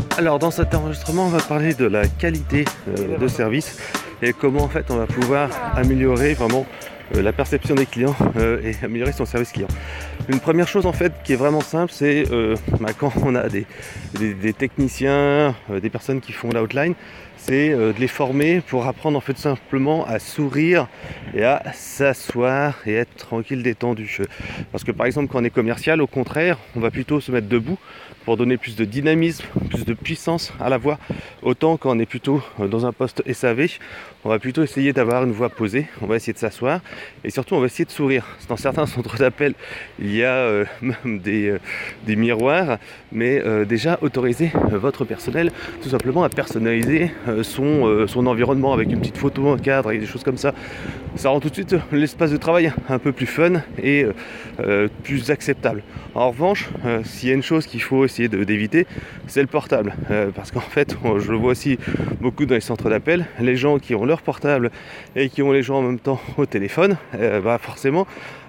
Alors dans cet enregistrement, on va parler de la qualité de service et comment en fait on va pouvoir améliorer vraiment la perception des clients et améliorer son service client. Une première chose en fait qui est vraiment simple, c'est quand on a des techniciens, des personnes qui font l'outline, c'est de les former pour apprendre en fait simplement à sourire et à s'asseoir et être tranquille, détendu. Parce que par exemple quand on est commercial, au contraire, on va plutôt se mettre debout pour donner plus de dynamisme, plus de puissance à la voix. Autant quand on est plutôt dans un poste SAV, on va plutôt essayer d'avoir une voix posée, on va essayer de s'asseoir et surtout on va essayer de sourire. Dans certains centres d'appel, il y a même des miroirs, mais déjà autoriser votre personnel tout simplement à personnaliser son environnement avec une petite photo, un cadre, avec des choses comme ça. Ça rend tout de suite l'espace de travail un peu plus fun et plus acceptable. En revanche, s'il y a une chose qu'il faut essayer d'éviter, c'est le portable. Parce qu'en fait, je le vois aussi beaucoup dans les centres d'appel, les gens qui ont leur portable et qui ont les gens en même temps au téléphone, forcément,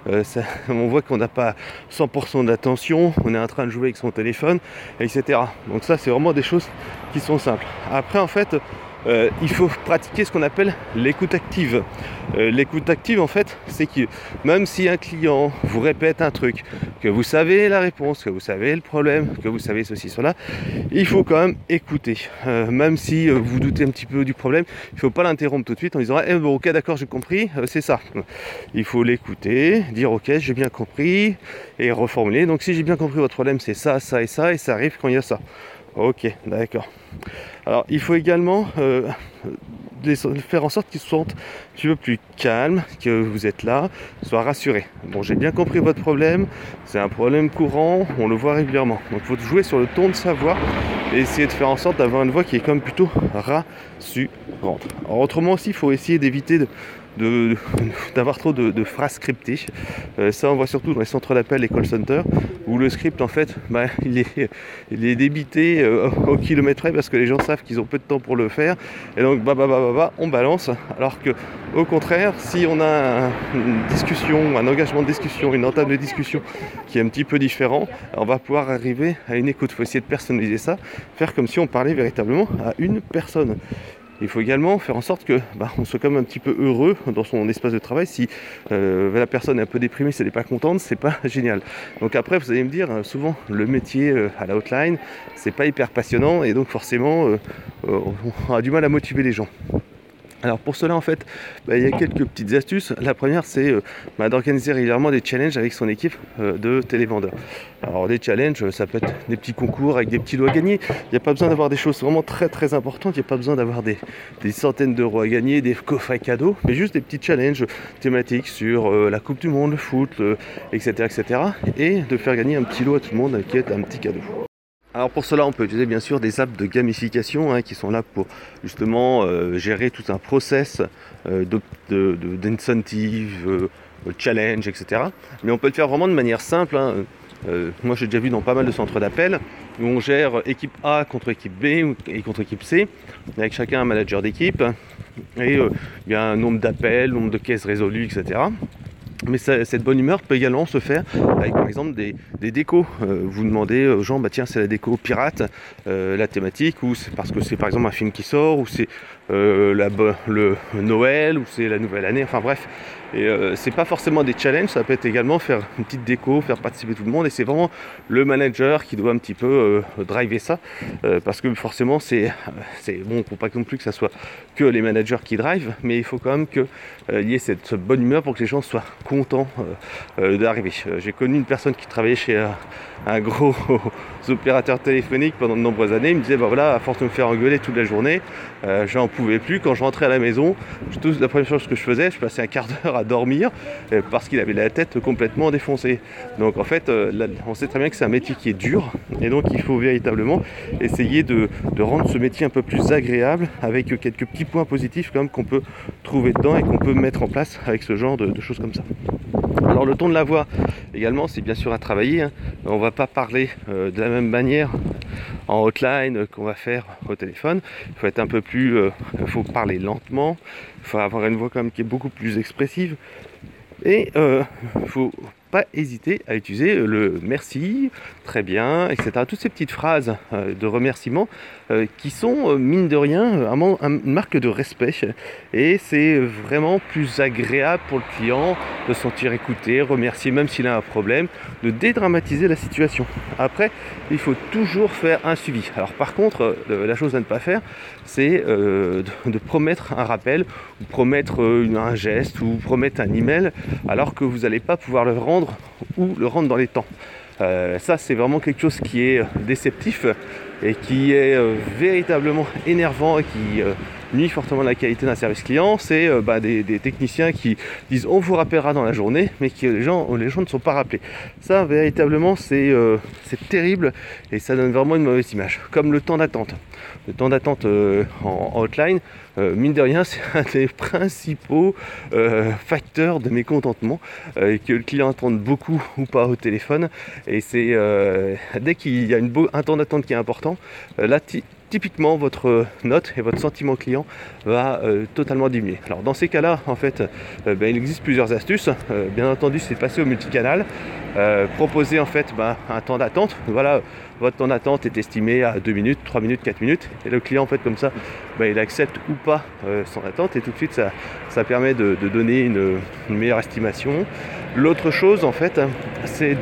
on voit qu'on n'a pas 100% d'attention, on est en train de jouer avec son téléphone, etc. Donc ça, c'est vraiment des choses qui sont simples. Après, en fait, il faut pratiquer ce qu'on appelle l'écoute active. L'écoute active, en fait, c'est que même si un client vous répète un truc, que vous savez la réponse, que vous savez le problème, que vous savez ceci, cela, il faut quand même écouter. Même si vous doutez un petit peu du problème, il ne faut pas l'interrompre tout de suite en disant bon, ok, d'accord, j'ai compris, c'est ça. Il faut l'écouter, dire ok, j'ai bien compris, et reformuler. Donc si j'ai bien compris votre problème, c'est ça, ça et ça, et ça arrive quand il y a ça. Ok, d'accord. Alors, il faut également faire en sorte qu'ils se sentent un petit peu plus calmes, que vous êtes là, soient rassurés. Bon, j'ai bien compris votre problème, c'est un problème courant, on le voit régulièrement. Donc, il faut jouer sur le ton de sa voix et essayer de faire en sorte d'avoir une voix qui est quand même plutôt rassurante. Alors, autrement aussi, il faut essayer d'éviter d'avoir trop de phrases scriptées. Ça on voit surtout dans les centres d'appel, les call centers, où le script en fait il est débité au kilomètre près parce que les gens savent qu'ils ont peu de temps pour le faire et donc on balance, alors que au contraire, si on a une discussion, un engagement de discussion, une entame de discussion qui est un petit peu différent, on va pouvoir arriver à une écoute. Il faut essayer de personnaliser ça, faire comme si on parlait véritablement à une personne. Il faut également faire en sorte que on soit quand même un petit peu heureux dans son espace de travail. Si la personne est un peu déprimée, si elle n'est pas contente, c'est pas génial. Donc après, vous allez me dire, souvent le métier à la hotline, c'est pas hyper passionnant et donc forcément on a du mal à motiver les gens. Alors pour cela en fait, il y a quelques petites astuces. La première c'est d'organiser régulièrement des challenges avec son équipe de télévendeurs. Alors des challenges, ça peut être des petits concours avec des petits lots à gagner. Il n'y a pas besoin d'avoir des choses vraiment très très importantes, il n'y a pas besoin d'avoir des centaines d'euros à gagner, des coffrets cadeaux, mais juste des petits challenges thématiques sur la Coupe du Monde, le foot, etc., etc. Et de faire gagner un petit lot à tout le monde qui est un petit cadeau. Alors pour cela, on peut utiliser bien sûr des apps de gamification qui sont là pour justement gérer tout un process d'incentive, challenge, etc. Mais on peut le faire vraiment de manière simple. Moi j'ai déjà vu dans pas mal de centres d'appel où on gère équipe A contre équipe B et contre équipe C, avec chacun un manager d'équipe. Et il y a un nombre d'appels, nombre de caisses résolues, etc. Mais cette bonne humeur peut également se faire avec par exemple des décos. Vous demandez aux gens, tiens, c'est la déco pirate, la thématique, ou c'est parce que c'est par exemple un film qui sort, ou c'est le Noël, ou c'est la nouvelle année, enfin bref. Et c'est pas forcément des challenges, ça peut être également faire une petite déco, faire participer tout le monde, et c'est vraiment le manager qui doit un petit peu driver ça, parce que forcément c'est bon, faut pas non plus que ça soit que les managers qui drivent, mais il faut quand même qu'il y ait cette bonne humeur pour que les gens soient contents d'arriver. J'ai connu une personne qui travaillait chez un gros opérateur téléphonique pendant de nombreuses années. Il me disait voilà, à force de me faire engueuler toute la journée, j'en pouvais plus. Quand je rentrais à la maison, la première chose que je faisais, je passais un quart d'heure à dormir parce qu'il avait la tête complètement défoncée. Donc en fait, on sait très bien que c'est un métier qui est dur et donc il faut véritablement essayer de rendre ce métier un peu plus agréable avec quelques petits points positifs quand même qu'on peut trouver dedans et qu'on peut mettre en place avec ce genre de choses comme ça. Alors le ton de la voix également, c'est bien sûr à travailler. On ne va pas parler de la même manière en hotline qu'on va faire au téléphone. Il faut être un peu plus, il faut parler lentement, il faut avoir une voix quand même qui est beaucoup plus expressive. Et il faut pas hésiter à utiliser le merci, très bien, etc. Toutes ces petites phrases de remerciement qui sont, mine de rien, une marque de respect. Et c'est vraiment plus agréable pour le client de se sentir écouté, remercier même s'il a un problème, de dédramatiser la situation. Après, il faut toujours faire un suivi. Alors par contre, la chose à ne pas faire, c'est de promettre un rappel, ou promettre un geste, ou promettre un email, alors que vous n'allez pas pouvoir le rendre ou le rendre dans les temps. Ça, c'est vraiment quelque chose qui est déceptif et qui est véritablement énervant et qui nuit fortement la qualité d'un service client. C'est des techniciens qui disent on vous rappellera dans la journée, mais que les gens ne sont pas rappelés. Ça, véritablement, c'est terrible et ça donne vraiment une mauvaise image. Comme le temps d'attente. Le temps d'attente en hotline, mine de rien, c'est un des principaux facteurs de mécontentement, que le client attende beaucoup ou pas au téléphone. Et c'est dès qu'il y a un temps d'attente qui est important, typiquement votre note et votre sentiment client va totalement diminuer. Alors dans ces cas-là, en fait, il existe plusieurs astuces. Bien entendu, c'est de passer au multicanal, proposer en fait un temps d'attente. Voilà, votre temps d'attente est estimé à 2 minutes, 3 minutes, 4 minutes, et le client en fait comme ça, il accepte ou pas son attente, et tout de suite ça permet de donner une meilleure estimation. L'autre chose en fait, c'est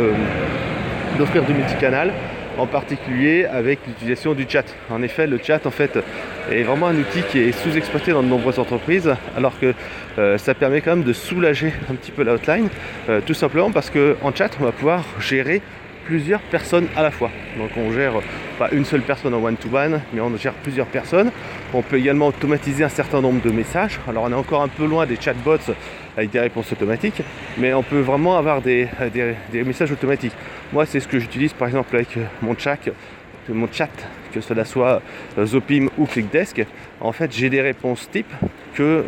d'offrir du multicanal, en particulier avec l'utilisation du chat. En effet, le chat en fait est vraiment un outil qui est sous-exploité dans de nombreuses entreprises, alors que ça permet quand même de soulager un petit peu la hotline, tout simplement parce qu'en chat on va pouvoir gérer plusieurs personnes à la fois. Donc on gère pas une seule personne en one-to-one, mais on gère plusieurs personnes. On peut également automatiser un certain nombre de messages. Alors on est encore un peu loin des chatbots avec des réponses automatiques, mais on peut vraiment avoir des messages automatiques. Moi, c'est ce que j'utilise par exemple avec mon chat, que cela soit Zopim ou ClickDesk. En fait, j'ai des réponses types que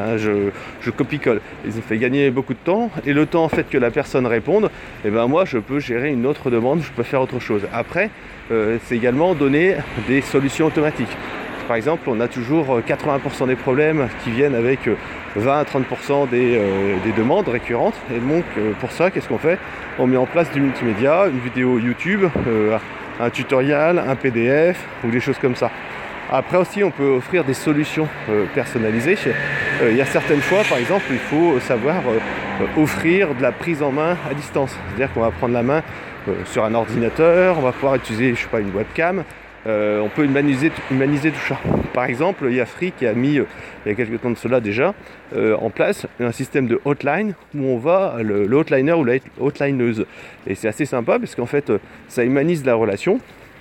je copie-colle. Ils ont fait gagner beaucoup de temps, et le temps en fait que la personne réponde, moi je peux gérer une autre demande, je peux faire autre chose. Après, c'est également donner des solutions automatiques. Par exemple, on a toujours 80% des problèmes qui viennent avec 20 à 30% des demandes récurrentes. Et donc, pour ça, qu'est-ce qu'on fait? On met en place du multimédia, une vidéo YouTube, un tutoriel, un PDF ou des choses comme ça. Après aussi, on peut offrir des solutions personnalisées. Il y a certaines fois, par exemple, il faut savoir offrir de la prise en main à distance. C'est-à-dire qu'on va prendre la main sur un ordinateur, on va pouvoir utiliser, une webcam. On peut humaniser tout ça. Par exemple, il y a Free qui a mis, il y a quelques temps de cela déjà, en place un système de hotline où on va, le hotliner ou la hotlineuse. Et c'est assez sympa parce qu'en fait, ça humanise la relation.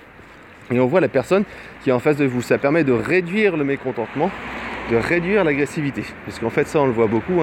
Et on voit la personne qui est en face de vous. Ça permet de réduire le mécontentement, de réduire l'agressivité. Parce qu'en fait, ça, on le voit beaucoup.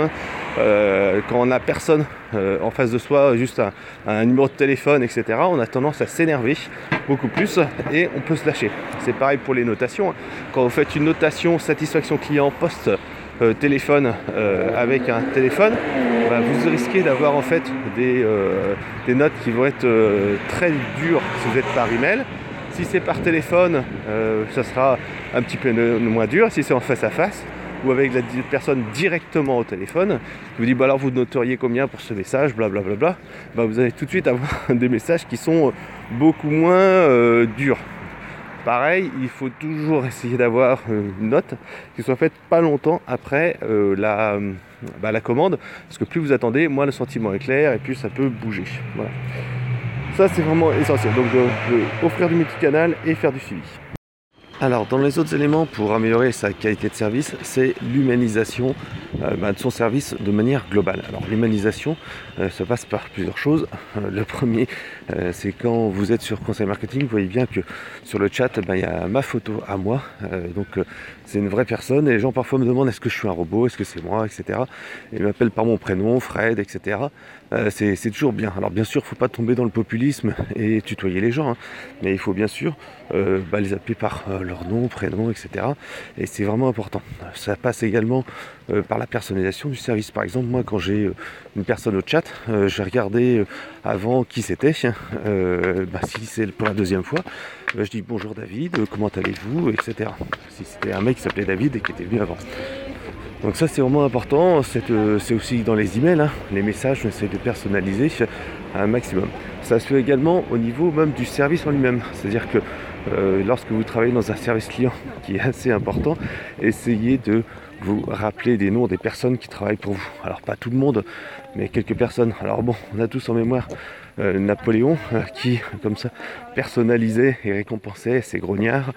Quand on n'a personne en face de soi, juste un numéro de téléphone, etc., on a tendance à s'énerver beaucoup plus et on peut se lâcher. C'est pareil pour les notations. Quand vous faites une notation satisfaction client post-téléphone avec un téléphone, vous risquez d'avoir en fait des notes qui vont être très dures si vous êtes par email. Si c'est par téléphone, ça sera un petit peu moins dur. Si c'est en face à face ou avec la personne directement au téléphone, qui vous dit alors vous noteriez combien pour ce message, blablabla, vous allez tout de suite avoir des messages qui sont beaucoup moins durs. Pareil, il faut toujours essayer d'avoir une note qui soit faite pas longtemps après la commande, parce que plus vous attendez, moins le sentiment est clair et plus ça peut bouger. Voilà. Ça, c'est vraiment essentiel. Donc, offrir du multicanal et faire du suivi. Alors, dans les autres éléments pour améliorer sa qualité de service, c'est l'humanisation de son service de manière globale. Alors, l'humanisation, ça passe par plusieurs choses. Le premier, c'est quand vous êtes sur Conseil Marketing, vous voyez bien que sur le chat, il y a ma photo à moi. Donc, c'est une vraie personne. Et les gens parfois me demandent est-ce que je suis un robot, est-ce que c'est moi, etc. Et ils m'appellent par mon prénom, Fred, etc. C'est toujours bien. Alors, bien sûr, il ne faut pas tomber dans le populisme et tutoyer les gens. Mais il faut bien sûr les appeler par leur nom, prénom, etc. Et c'est vraiment important. Ça passe également par la personnalisation du service. Par exemple, moi, quand j'ai une personne au chat, je vais regarder avant qui c'était. Si c'est pour la deuxième fois, je dis bonjour David, comment allez-vous, etc. Si c'était un mec qui s'appelait David et qui était venu avant. Donc ça c'est vraiment important, c'est aussi dans les emails, hein, les messages, on essaie de personnaliser un maximum. Ça se fait également au niveau même du service en lui-même, c'est-à-dire que lorsque vous travaillez dans un service client qui est assez important, essayez de vous rappeler des noms des personnes qui travaillent pour vous. Alors pas tout le monde, mais quelques personnes. Alors bon, on a tous en mémoire Napoléon qui, comme ça, personnalisait et récompensait ses grognards,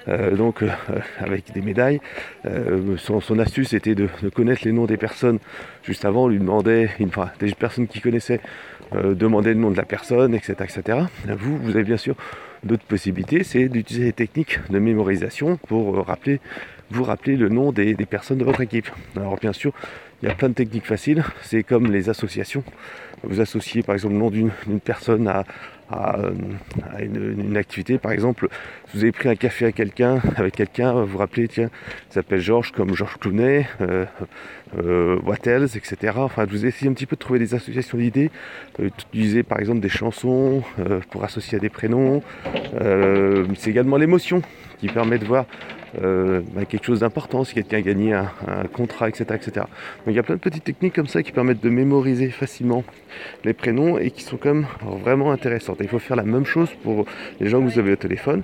avec des médailles. Son astuce était de connaître les noms des personnes. Juste avant, on lui demandait, des personnes qui connaissaient, demandaient le nom de la personne, etc. etc. Vous avez bien sûr d'autres possibilités, c'est d'utiliser les techniques de mémorisation pour vous rappeler le nom des personnes de votre équipe. Alors bien sûr, il y a plein de techniques faciles, c'est comme les associations. Vous associez par exemple le nom d'une personne à une activité. Par exemple, si vous avez pris un café avec quelqu'un, vous vous rappelez, tiens, il s'appelle Georges comme Georges Clooney, what else, etc. Enfin, vous essayez un petit peu de trouver des associations d'idées, utiliser par exemple des chansons pour associer à des prénoms. C'est également l'émotion qui permet de voir quelque chose d'important, si quelqu'un a gagné un contrat, etc., etc. Donc il y a plein de petites techniques comme ça qui permettent de mémoriser facilement les prénoms et qui sont quand même vraiment intéressantes. Et il faut faire la même chose pour les gens que vous avez au téléphone.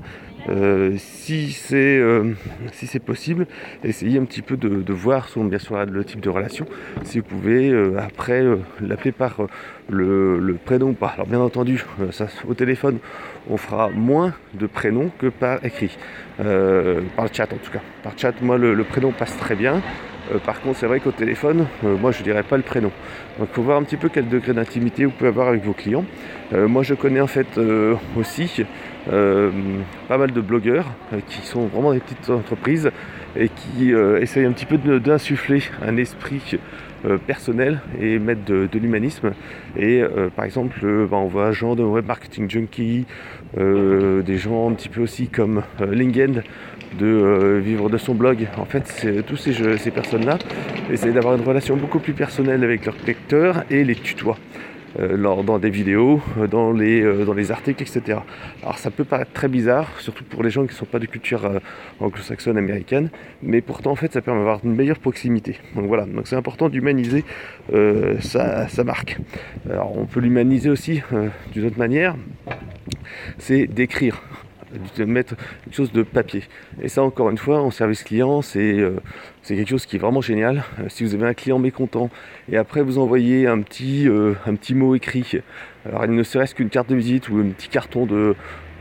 Si c'est possible, essayez un petit peu de voir selon bien sûr le type de relation, si vous pouvez après l'appeler par le prénom ou pas. Alors bien entendu, au téléphone, on fera moins de prénoms que par écrit, par le chat en tout cas. Par chat, moi le prénom passe très bien. Par contre, c'est vrai qu'au téléphone, moi je dirais pas le prénom. Donc il faut voir un petit peu quel degré d'intimité vous pouvez avoir avec vos clients. Moi je connais en fait aussi pas mal de blogueurs qui sont vraiment des petites entreprises et qui essayent un petit peu d'insuffler un esprit personnel et mettre de l'humanisme. Et par exemple, on voit un genre de web marketing junkie, des gens un petit peu aussi comme Lingen de vivre de son blog. En fait, tous ces personnes-là essayent d'avoir une relation beaucoup plus personnelle avec leurs lecteurs et les tutoient. Dans des vidéos, dans les articles, etc. Alors ça peut paraître très bizarre, surtout pour les gens qui ne sont pas de culture anglo-saxonne américaine, mais pourtant en fait ça permet d'avoir une meilleure proximité. Donc voilà, donc c'est important d'humaniser sa marque. Alors on peut l'humaniser aussi d'une autre manière, c'est d'écrire, de mettre quelque chose de papier. Et ça encore une fois en service client c'est quelque chose qui est vraiment génial. Si vous avez un client mécontent et après vous envoyez un petit mot écrit, alors il ne serait-ce qu'une carte de visite ou un petit carton de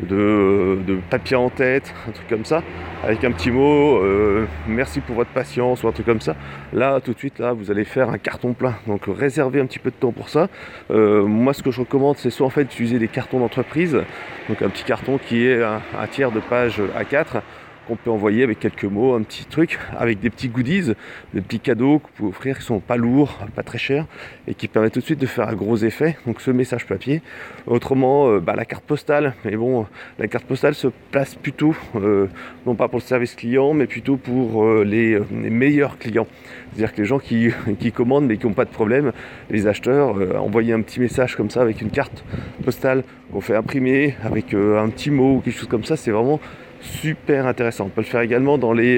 papier en tête, un truc comme ça, avec un petit mot merci pour votre patience ou un truc comme ça, là tout de suite là vous allez faire un carton plein. Donc réservez un petit peu de temps pour ça. Moi ce que je recommande c'est soit en fait d'utiliser des cartons d'entreprise, donc un petit carton qui est un tiers de page A4 qu'on peut envoyer avec quelques mots, un petit truc, avec des petits goodies, des petits cadeaux que vous pouvez offrir qui sont pas lourds, pas très chers et qui permettent tout de suite de faire un gros effet. Donc ce message papier. Autrement, la carte postale, mais bon, la carte postale se place plutôt, non pas pour le service client, mais plutôt pour les meilleurs clients. C'est-à-dire que les gens qui commandent mais qui n'ont pas de problème, les acheteurs, envoyer un petit message comme ça avec une carte postale qu'on fait imprimer avec un petit mot ou quelque chose comme ça, c'est vraiment super intéressant. On peut le faire également dans les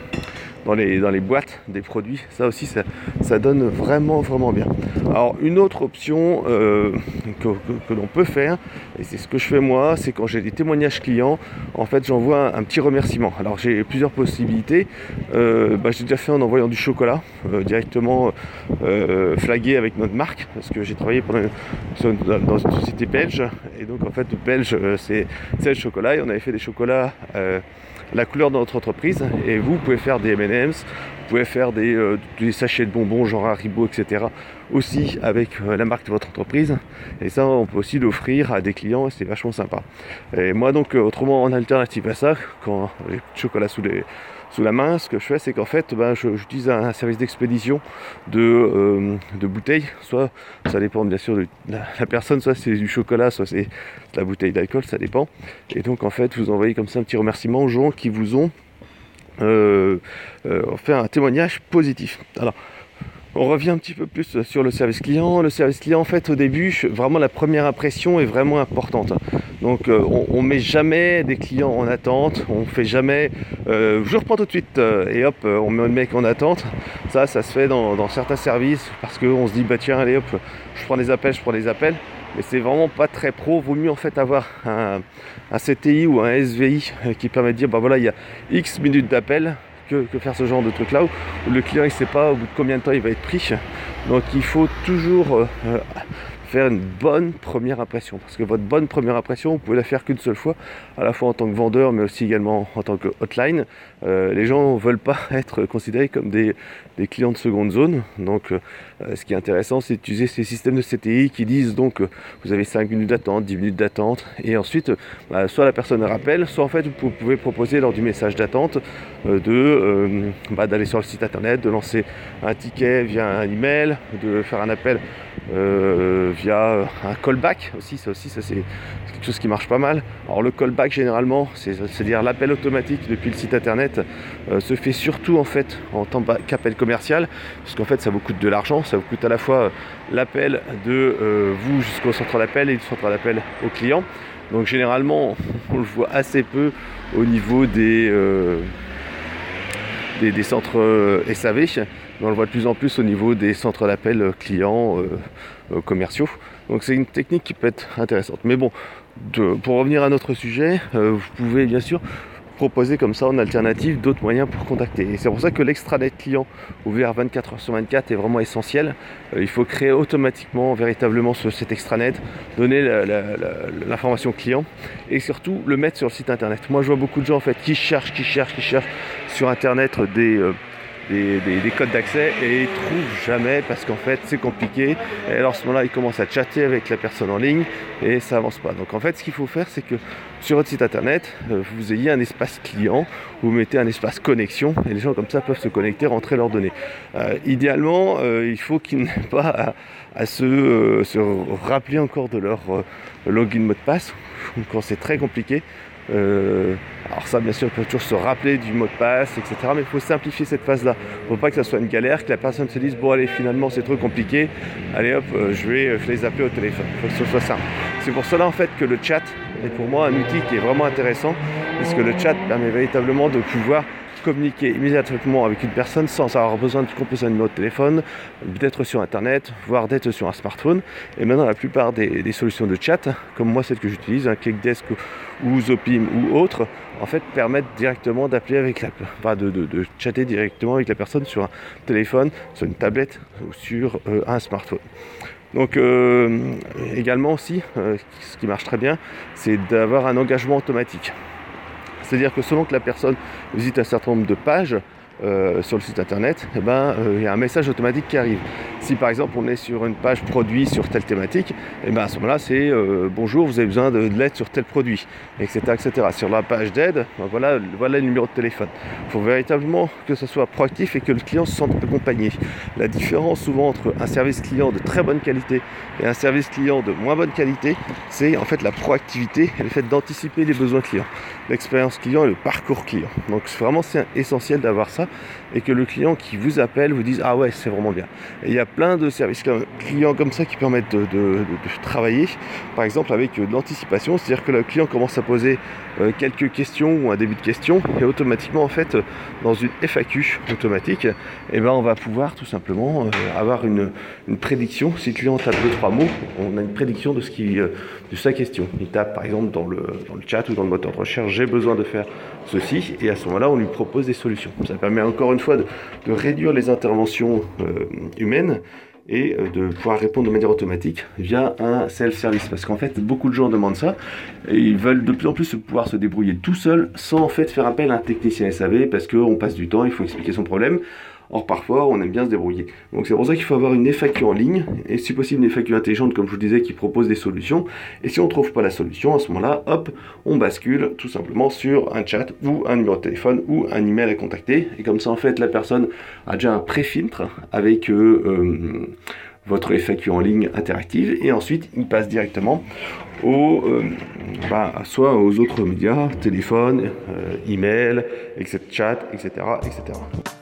boîtes des produits. Ça aussi, ça donne vraiment bien. Alors une autre option que l'on peut faire, et c'est ce que je fais moi, c'est quand j'ai des témoignages clients, en fait j'envoie un petit remerciement. Alors j'ai plusieurs possibilités. J'ai déjà fait en envoyant du chocolat directement flagué avec notre marque, parce que j'ai travaillé dans une société belge, et donc en fait belge c'est le chocolat, et on avait fait des chocolats la couleur de notre entreprise, et vous pouvez faire des M&M's, vous pouvez faire des sachets de bonbons genre Haribo, etc. aussi avec la marque de votre entreprise, et ça on peut aussi l'offrir à des clients et c'est vachement sympa. Et moi donc autrement en alternative à ça, quand j'ai du chocolat sous la main, ce que je fais c'est qu'en fait j'utilise un service d'expédition de bouteilles, soit ça dépend bien sûr de la personne, soit c'est du chocolat, soit c'est de la bouteille d'alcool, ça dépend. Et donc en fait vous envoyez comme ça un petit remerciement aux gens qui vous ont fait un témoignage positif. Alors On revient un petit peu plus sur le service client. Le service client, en fait, au début, vraiment la première impression est vraiment importante. Donc, on met jamais des clients en attente. On fait jamais je reprends tout de suite et hop, on met le mec en attente. Ça se fait dans certains services parce qu'on se dit bah tiens, allez hop, je prends les appels. Mais c'est vraiment pas très pro. Vaut mieux en fait avoir un CTI ou un SVI qui permet de dire bah voilà, il y a X minutes d'appel. Que faire ce genre de truc là où le client il sait pas au bout de combien de temps il va être pris. Donc il faut toujours faire une bonne première impression, parce que votre bonne première impression vous pouvez la faire qu'une seule fois, à la fois en tant que vendeur mais aussi également en tant que hotline. Les gens ne veulent pas être considérés comme des clients de seconde zone. Donc ce qui est intéressant, c'est d'utiliser ces systèmes de CTI qui disent donc vous avez 5 minutes d'attente, 10 minutes d'attente, et ensuite soit la personne rappelle, soit en fait vous pouvez proposer lors du message d'attente d'aller sur le site internet, de lancer un ticket via un email, de faire un appel via un callback aussi. Ça c'est quelque chose qui marche pas mal. Alors le callback généralement, c'est-à-dire l'appel automatique depuis le site internet, se fait surtout en fait en tant qu'appel commercial, parce qu'en fait ça vous coûte de l'argent, ça vous coûte à la fois l'appel de vous jusqu'au centre d'appel et du centre d'appel au client. Donc généralement on le voit assez peu au niveau des centres SAV, mais on le voit de plus en plus au niveau des centres d'appel clients commerciaux. Donc c'est une technique qui peut être intéressante. Mais bon, pour revenir à notre sujet, vous pouvez bien sûr proposer comme ça en alternative d'autres moyens pour contacter. Et c'est pour ça que l'extranet client ouvert 24h/24 est vraiment essentiel. Il faut créer automatiquement, véritablement cet extranet, donner l'information client et surtout le mettre sur le site internet. Moi je vois beaucoup de gens en fait qui cherchent sur internet des codes d'accès et ils trouvent jamais parce qu'en fait c'est compliqué, et alors à ce moment là ils commencent à chatter avec la personne en ligne et ça avance pas. Donc en fait ce qu'il faut faire, c'est que sur votre site internet vous ayez un espace client, vous mettez un espace connexion et les gens comme ça peuvent se connecter, rentrer leurs données. Idéalement il faut qu'ils n'aient pas à se rappeler encore de leur login mot de passe quand c'est très compliqué. Alors ça bien sûr, il faut toujours se rappeler du mot de passe, etc. Mais il faut simplifier cette phase-là. Il ne faut pas que ça soit une galère, que la personne se dise bon allez, finalement c'est trop compliqué, allez hop, je vais les appeler au téléphone. Il faut que ce soit simple. C'est pour cela en fait que le chat est pour moi un outil qui est vraiment intéressant, puisque le chat permet véritablement de pouvoir communiquer immédiatement avec une personne sans avoir besoin de composer un numéro de téléphone, d'être sur internet, voire d'être sur un smartphone. Et maintenant la plupart des solutions de chat, comme moi celle que j'utilise, un ClickDesk ou Zopim ou autres, en fait permettent directement d'appeler avec de chatter directement avec la personne sur un téléphone, sur une tablette ou sur un smartphone. Donc également aussi, ce qui marche très bien, c'est d'avoir un engagement automatique. C'est-à-dire que selon que la personne visite un certain nombre de pages sur le site internet, il y a un message automatique qui arrive. Si par exemple on est sur une page produit sur telle thématique, à ce moment-là c'est bonjour, vous avez besoin de l'aide sur tel produit, etc. Sur la page d'aide, voilà le numéro de téléphone. Il faut véritablement que ce soit proactif et que le client se sente accompagné. La différence souvent entre un service client de très bonne qualité et un service client de moins bonne qualité, c'est en fait la proactivité et le fait d'anticiper les besoins clients, l'expérience client et le parcours client. Donc vraiment c'est essentiel d'avoir ça et que le client qui vous appelle vous dise ah ouais c'est vraiment bien. Et il y a plein de services clients comme ça qui permettent de travailler par exemple avec de l'anticipation, c'est-à-dire que le client commence à poser quelques questions ou un début de question et automatiquement en fait dans une FAQ automatique on va pouvoir tout simplement avoir une prédiction. Si le client tape 2-3 mots, on a une prédiction de sa question. Il tape par exemple dans le chat ou dans le moteur de recherche j'ai besoin de faire ceci et à ce moment là on lui propose des solutions. Ça permet encore une fois de réduire les interventions humaines et de pouvoir répondre de manière automatique via un self-service. Parce qu'en fait, beaucoup de gens demandent ça et ils veulent de plus en plus pouvoir se débrouiller tout seul sans en fait faire appel à un technicien SAV parce qu'on passe du temps, il faut expliquer son problème. Or parfois on aime bien se débrouiller. Donc c'est pour ça qu'il faut avoir une FAQ en ligne et si possible une FAQ intelligente comme je vous disais qui propose des solutions. Et si on ne trouve pas la solution, à ce moment-là, hop, on bascule tout simplement sur un chat ou un numéro de téléphone ou un email à contacter. Et comme ça en fait la personne a déjà un pré-filtre avec votre FAQ en ligne interactive et ensuite il passe directement soit aux autres médias, téléphone, email, etc., chat, etc.